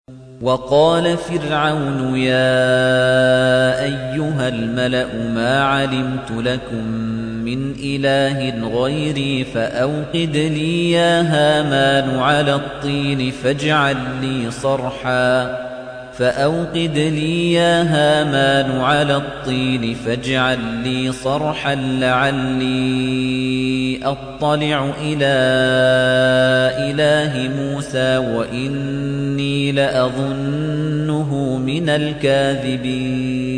وَقَالَ فِرْعَوْنُ يَا أَيُّهَا الْمَلَأُ مَا عَلِمْتُ لَكُم مِّنْ إِلَٰهٍ غَيْرِي فَأَوْقِدْ لِي يَا هَامَانُ عَلَى الطِّينِ فاجعل لي صرحا لعلي أطلع إلى إله موسى وإني لأظنه من الكاذبين